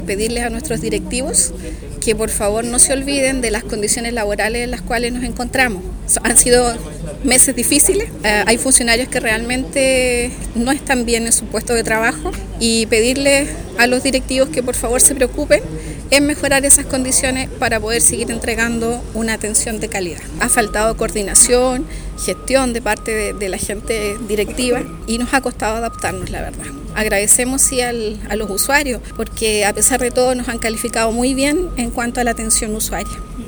Pedirles a nuestros directivos que por favor no se olviden de las condiciones laborales en las cuales nos encontramos. Han sido meses difíciles, hay funcionarios que realmente no están bien en su puesto de trabajo y pedirles a los directivos que por favor se preocupen en mejorar esas condiciones para poder seguir entregando una atención de calidad. Ha faltado coordinación, gestión de parte de la gente directiva y nos ha costado adaptarnos, la verdad. Agradecemos sí a los usuarios porque a pesar de todo nos han calificado muy bien en cuanto a la atención usuaria.